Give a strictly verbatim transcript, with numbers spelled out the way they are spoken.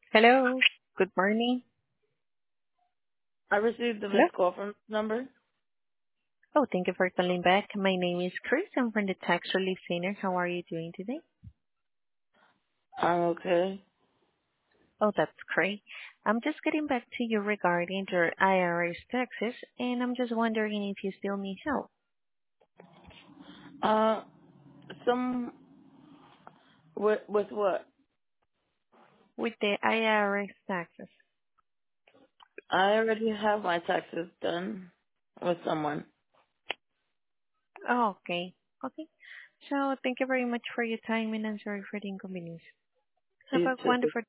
Hello. Good morning. I received a Hello. missed call from this number. Oh, thank you for calling back. My name is Chris. I'm from the Tax Relief Center. How are you doing today? I'm okay. Oh, that's great. I'm just getting back to you regarding your I R S taxes, and I'm just wondering if you still need help Uh, some with with what? with the I R S taxes. I already have my taxes done with someone. Oh, okay. Okay. So thank you very much for your time, and I'm sorry for the inconvenience. Have You a too. wonderful